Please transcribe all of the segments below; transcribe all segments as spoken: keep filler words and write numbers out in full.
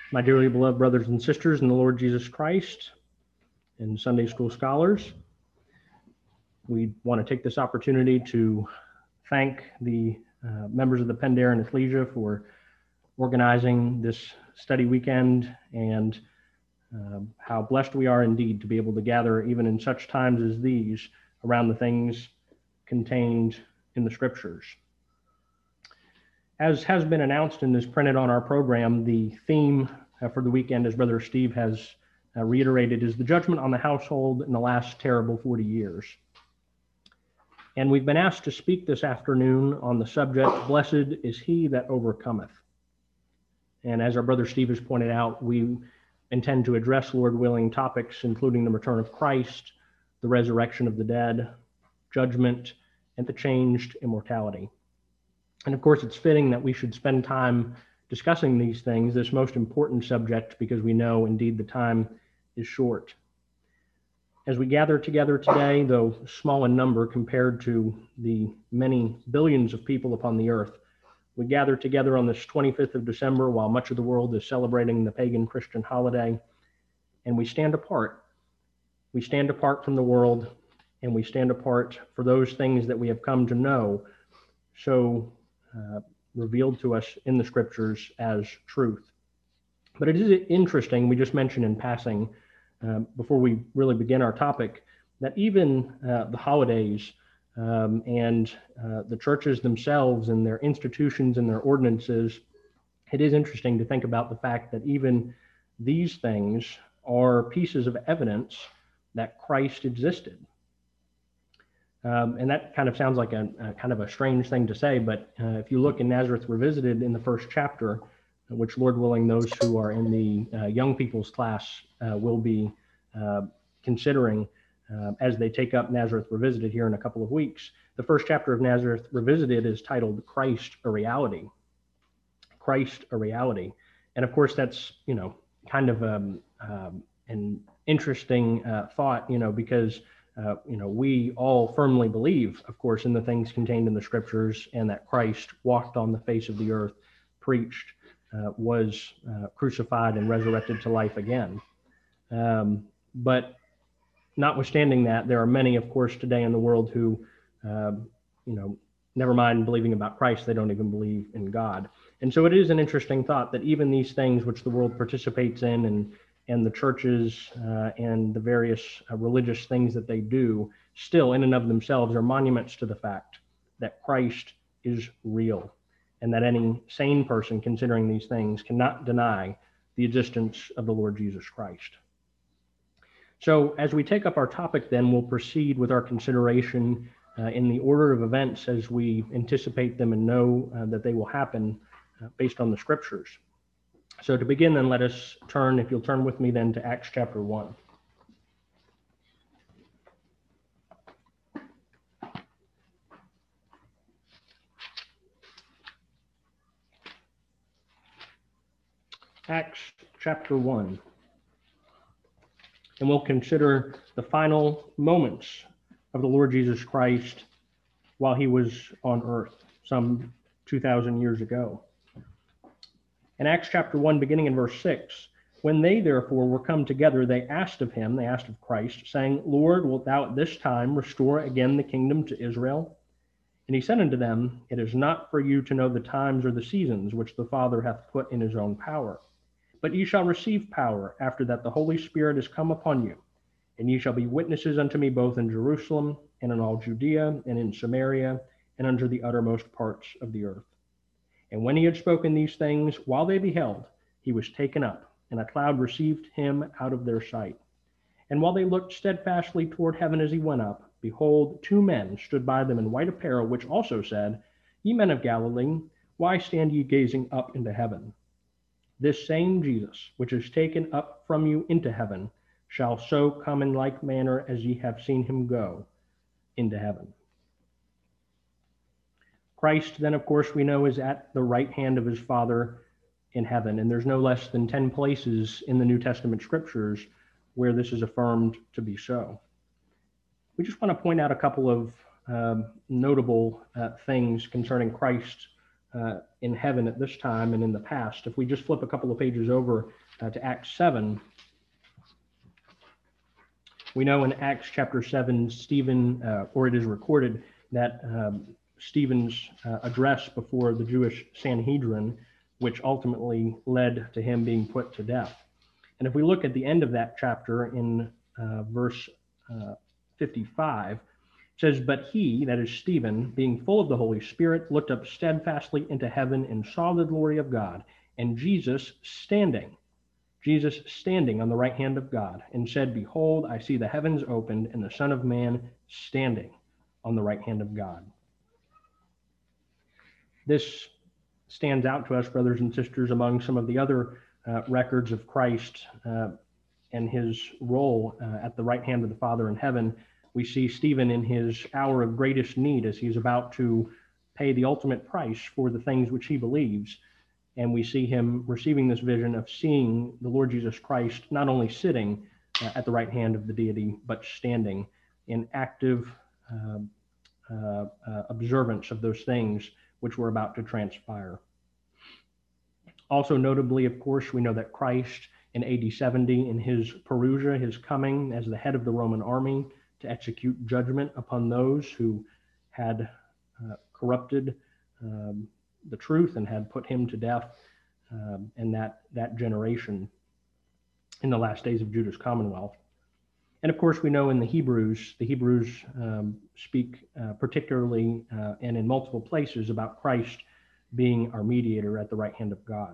My dearly beloved brothers and sisters in the Lord Jesus Christ and Sunday school scholars, we want to take this opportunity to thank the uh, members of the Penn Dare and Ecclesia for organizing this study weekend, and uh, how blessed we are indeed to be able to gather even in such times as these around the things contained in the scriptures. As has been announced and is printed on our program, the theme uh, for the weekend, as Brother Steve has uh, reiterated, is the judgment on the household in the last terrible forty years. And we've been asked to speak this afternoon on the subject, Blessed is he that overcometh. And as our Brother Steve has pointed out, we intend to address, Lord willing, topics including the return of Christ, the resurrection of the dead, judgment, and the changed immortality. And of course, it's fitting that we should spend time discussing these things, this most important subject, because we know indeed the time is short. As we gather together today, though small in number compared to the many billions of people upon the earth, we gather together on this twenty-fifth of December while much of the world is celebrating the pagan Christian holiday, and we stand apart. We stand apart from the world, and we stand apart for those things that we have come to know so uh, revealed to us in the scriptures as truth. But it is interesting, we just mentioned in passing, uh, before we really begin our topic, that even uh, the holidays um, and uh, the churches themselves and their institutions and their ordinances, it is interesting to think about the fact that even these things are pieces of evidence that Christ existed. Um, and that kind of sounds like a, a kind of a strange thing to say, but uh, if you look in Nazareth Revisited in the first chapter, which Lord willing, those who are in the uh, young people's class uh, will be uh, considering uh, as they take up Nazareth Revisited here in a couple of weeks. The first chapter of Nazareth Revisited is titled Christ, a Reality. Christ, a Reality. And of course, that's, you know, kind of um, um, an interesting uh, thought, you know, because Uh, you know, we all firmly believe, of course, in the things contained in the scriptures, and that Christ walked on the face of the earth, preached, uh, was uh, crucified and resurrected to life again. Um, but notwithstanding that, there are many, of course, today in the world who, uh, you know, never mind believing about Christ, they don't even believe in God. And so it is an interesting thought that even these things which the world participates in, and and the churches uh, and the various uh, religious things that they do, still in and of themselves are monuments to the fact that Christ is real, and that any sane person considering these things cannot deny the existence of the Lord Jesus Christ. So as we take up our topic, then we'll proceed with our consideration uh, in the order of events as we anticipate them and know uh, that they will happen uh, based on the scriptures. So to begin, then, let us turn, if you'll turn with me then, to Acts chapter one. Acts chapter one. And we'll consider the final moments of the Lord Jesus Christ while he was on earth some two thousand years ago. In Acts chapter one, beginning in verse six, when they therefore were come together, they asked of him, they asked of Christ, saying, Lord, wilt thou at this time restore again the kingdom to Israel? And he said unto them, It is not for you to know the times or the seasons which the Father hath put in his own power. But ye shall receive power after that the Holy Spirit is come upon you. And ye shall be witnesses unto me both in Jerusalem, and in all Judea, and in Samaria, and unto the uttermost parts of the earth. And when he had spoken these things, while they beheld, he was taken up, and a cloud received him out of their sight. And while they looked steadfastly toward heaven as he went up, behold, two men stood by them in white apparel, which also said, Ye men of Galilee, why stand ye gazing up into heaven? This same Jesus, which is taken up from you into heaven, shall so come in like manner as ye have seen him go into heaven. Christ, then, of course, we know is at the right hand of his Father in heaven, and there's no less than ten places in the New Testament scriptures where this is affirmed to be so. We just want to point out a couple of uh, notable uh, things concerning Christ uh, in heaven at this time and in the past. If we just flip a couple of pages over uh, to Acts seven, we know in Acts chapter seven, Stephen, uh, or it is recorded that um, Stephen's uh, address before the Jewish Sanhedrin, which ultimately led to him being put to death. And if we look at the end of that chapter in uh, verse uh, fifty-five, it says, "But he," that is Stephen, "being full of the Holy Spirit, looked up steadfastly into heaven and saw the glory of God, and Jesus standing, Jesus standing on the right hand of God, and said, Behold, I see the heavens opened, and the Son of Man standing on the right hand of God." This stands out to us, brothers and sisters, among some of the other uh, records of Christ uh, and his role uh, at the right hand of the Father in heaven. We see Stephen in his hour of greatest need as he's about to pay the ultimate price for the things which he believes. And we see him receiving this vision of seeing the Lord Jesus Christ not only sitting uh, at the right hand of the deity, but standing in active uh, uh, uh, observance of those things which were about to transpire. Also notably, of course, we know that Christ in A D seventy, in his Perusia, his coming as the head of the Roman army to execute judgment upon those who had uh, corrupted um, the truth and had put him to death, um, and that, that generation in the last days of Judah's commonwealth. And of course, we know in the Hebrews, the Hebrews um, speak uh, particularly uh, and in multiple places about Christ being our mediator at the right hand of God.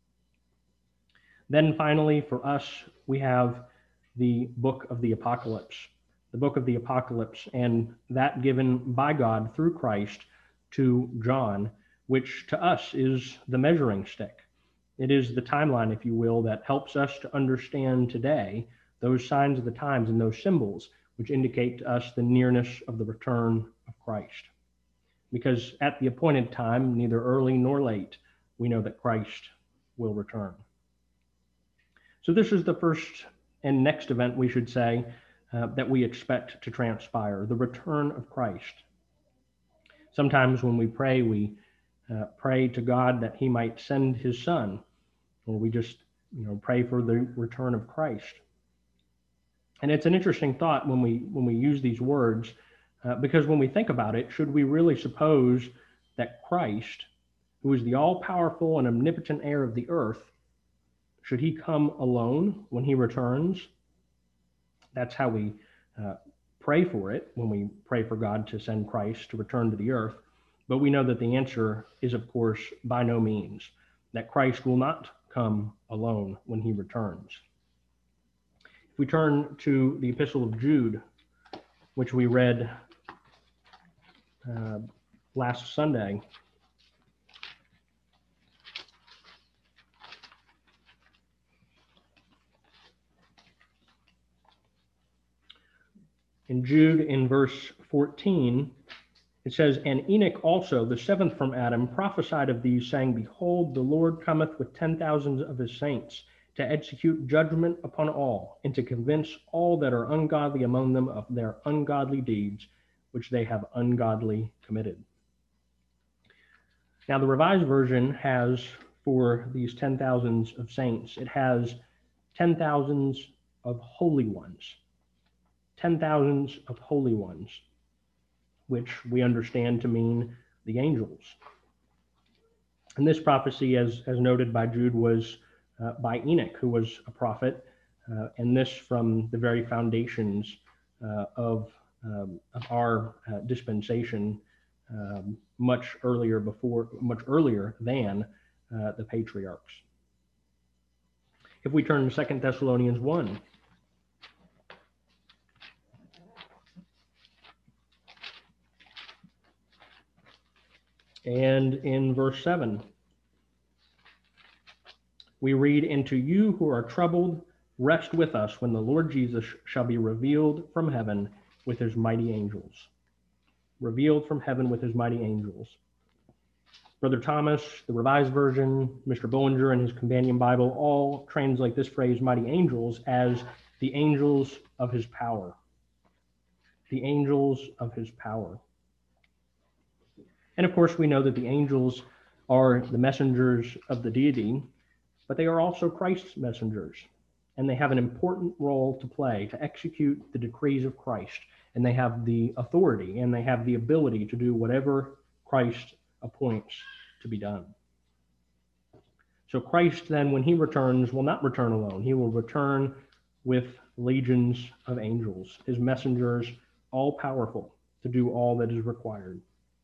Then finally, for us, we have the book of the Apocalypse, the book of the Apocalypse, and that given by God through Christ to John, which to us is the measuring stick. It is the timeline, if you will, that helps us to understand today those signs of the times and those symbols which indicate to us the nearness of the return of Christ. Because at the appointed time, neither early nor late, we know that Christ will return. So this is the first and next event, we should say, uh, that we expect to transpire, the return of Christ. Sometimes when we pray, we uh, pray to God that he might send his son, or we just you know, pray for the return of Christ. And it's an interesting thought when we when we use these words, uh, because when we think about it, should we really suppose that Christ, who is the all-powerful and omnipotent heir of the earth, should he come alone when he returns? That's how we uh, pray for it, when we pray for God to send Christ to return to the earth. But we know that the answer is, of course, by no means, that Christ will not come alone when he returns. If we turn to the Epistle of Jude, which we read uh, last Sunday, in Jude, in verse fourteen, it says, "And Enoch also, the seventh from Adam, prophesied of these, saying, Behold, the Lord cometh with ten thousands of his saints, to execute judgment upon all, and to convince all that are ungodly among them of their ungodly deeds, which they have ungodly committed." Now, the Revised Version has, for these ten thousands of saints, it has ten thousands of holy ones. Ten thousands of holy ones, which we understand to mean the angels. And this prophecy, as, as noted by Jude, was uh, by Enoch, who was a prophet, uh, and this from the very foundations uh, of, um, of our uh, dispensation, um, much earlier before, much earlier than uh, the patriarchs. If we turn to Second Thessalonians one, and in verse seven, we read, "And to you who are troubled, rest with us when the Lord Jesus shall be revealed from heaven with his mighty angels." Revealed from heaven with his mighty angels. Brother Thomas, the Revised Version, Mister Bullinger and his companion Bible all translate this phrase, mighty angels, as the angels of his power. The angels of his power. And of course, we know that the angels are the messengers of the deity, but they are also Christ's messengers. And they have an important role to play to execute the decrees of Christ. And they have the authority and they have the ability to do whatever Christ appoints to be done. So Christ then, when he returns, will not return alone. He will return with legions of angels, his messengers, all powerful to do all that is required.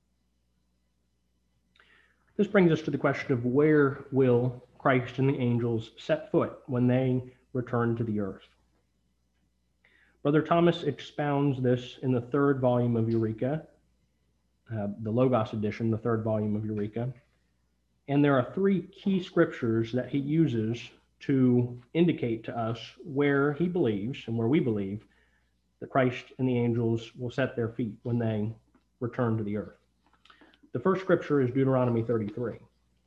This brings us to the question of where will Christ and the angels set foot when they return to the earth? Brother Thomas expounds this in the third volume of Eureka, uh, the Logos edition, the third volume of Eureka. And there are three key scriptures that he uses to indicate to us where he believes and where we believe that Christ and the angels will set their feet when they return to the earth. The first scripture is Deuteronomy thirty-three.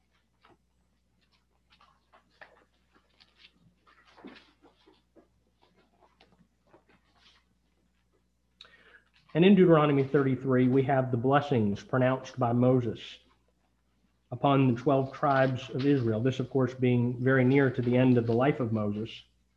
And in Deuteronomy thirty-three, we have the blessings pronounced by Moses upon the twelve tribes of Israel. This, of course, being very near to the end of the life of Moses.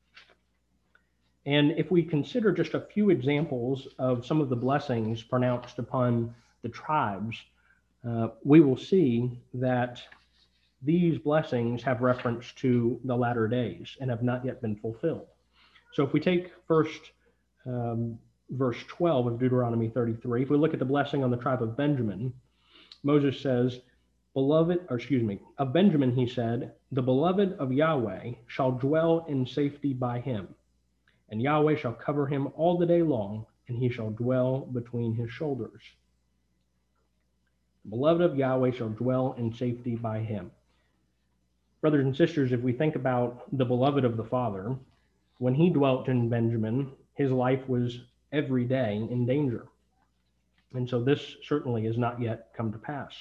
And if we consider just a few examples of some of the blessings pronounced upon the tribes, uh, we will see that these blessings have reference to the latter days and have not yet been fulfilled. So if we take first um, verse twelve of Deuteronomy thirty-three, if we look at the blessing on the tribe of Benjamin, Moses says, Beloved, or excuse me, of Benjamin he said, the beloved of Yahweh shall dwell in safety by him, and Yahweh shall cover him all the day long, and he shall dwell between his shoulders. The beloved of Yahweh shall dwell in safety by him. Brothers and sisters, if we think about the beloved of the Father, when he dwelt in Benjamin, his life was every day in danger. And so this certainly has not yet come to pass.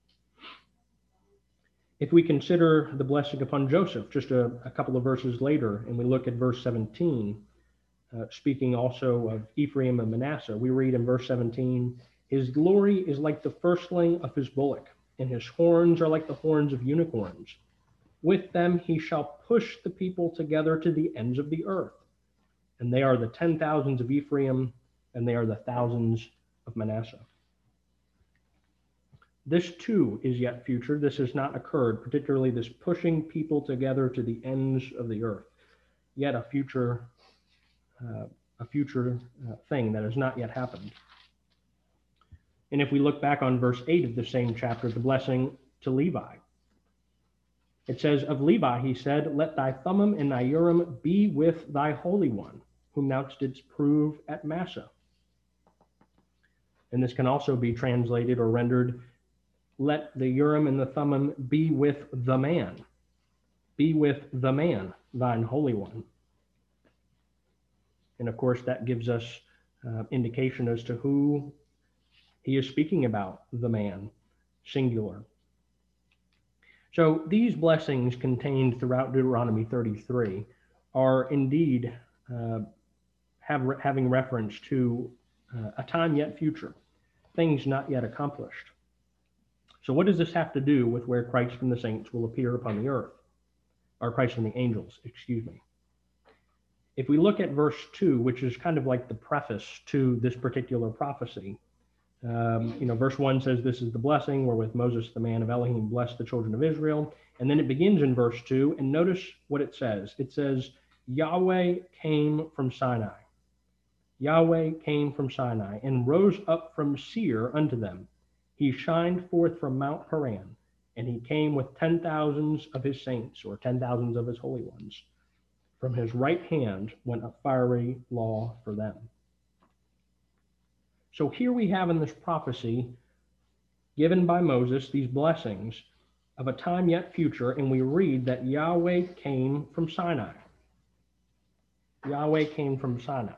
If we consider the blessing upon Joseph, just a, a couple of verses later, and we look at verse seventeen, uh, speaking also of Ephraim and Manasseh, we read in verse seventeen, his glory is like the firstling of his bullock, and his horns are like the horns of unicorns. With them he shall push the people together to the ends of the earth. And they are the ten thousands of Ephraim, and they are the thousands of Manasseh. This too is yet future. This has not occurred, particularly this pushing people together to the ends of the earth. Yet a future, uh, a future uh, thing that has not yet happened. And if we look back on verse eight of the same chapter, the blessing to Levi, it says, of Levi he said, let thy Thummim and thy Urim be with thy Holy One, whom thou didst prove at Massa. And this can also be translated or rendered, let the Urim and the Thummim be with the man. Be with the man, thine Holy One. And of course, that gives us uh, indication as to who he is speaking about, the man, singular. So these blessings contained throughout Deuteronomy thirty-three are indeed uh, have, having reference to uh, a time yet future, things not yet accomplished. So what does this have to do with where Christ and the saints will appear upon the earth? Or Christ and the angels, excuse me. If we look at verse two, which is kind of like the preface to this particular prophecy, um, you know, verse one says, this is the blessing wherewith Moses, the man of Elohim, blessed the children of Israel. And then it begins in verse two, and notice what it says. It says, Yahweh came from Sinai. Yahweh came from Sinai and rose up from Seir unto them. He shined forth from Mount Paran, and he came with ten thousands of his saints, or ten thousands of his holy ones. From his right hand went a fiery law for them. So here we have in this prophecy given by Moses these blessings of a time yet future, and we read that Yahweh came from Sinai. Yahweh came from Sinai.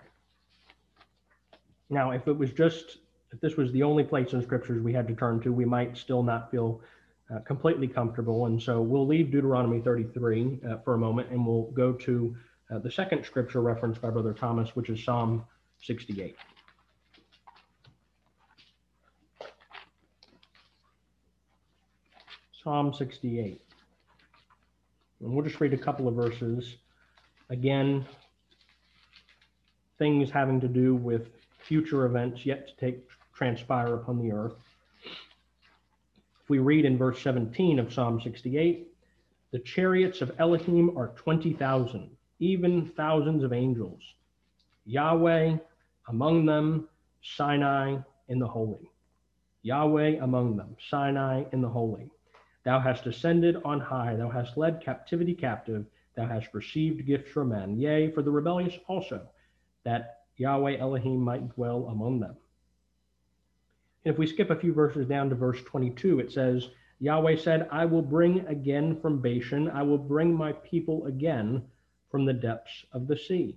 Now, if it was just, if this was the only place in scriptures we had to turn to, we might still not feel uh, completely comfortable. And so we'll leave Deuteronomy thirty-three uh, for a moment, and we'll go to uh, the second scripture referenced by Brother Thomas, which is Psalm sixty-eight. Psalm sixty-eight. And we'll just read a couple of verses. Again, things having to do with future events yet to take transpire upon the earth. If we read in verse seventeen of Psalm sixty-eight, the chariots of Elohim are twenty thousand, even thousands of angels. Yahweh among them, Sinai in the holy. Yahweh among them, Sinai in the holy. Thou hast ascended on high, thou hast led captivity captive, thou hast received gifts from men, yea, for the rebellious also, that Yahweh Elohim might dwell among them. And if we skip a few verses down to verse twenty-two, it says, Yahweh said, I will bring again from Bashan, I will bring my people again from the depths of the sea.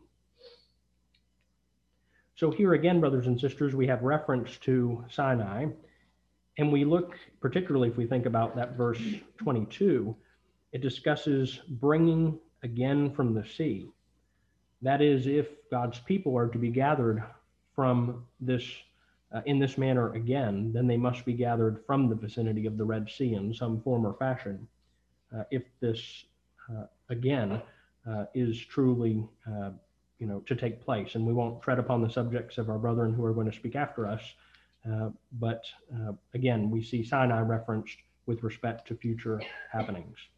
So here again, brothers and sisters, we have reference to Sinai, and we look, particularly if we think about that verse twenty-two, it discusses bringing again from the sea. That is, if God's people are to be gathered from this, uh, in this manner again, then they must be gathered from the vicinity of the Red Sea in some form or fashion. Uh, if this, uh, again, uh, is truly, uh, you know, to take place. And we won't tread upon the subjects of our brethren who are going to speak after us. Uh, but uh, again, we see Sinai referenced with respect to future happenings.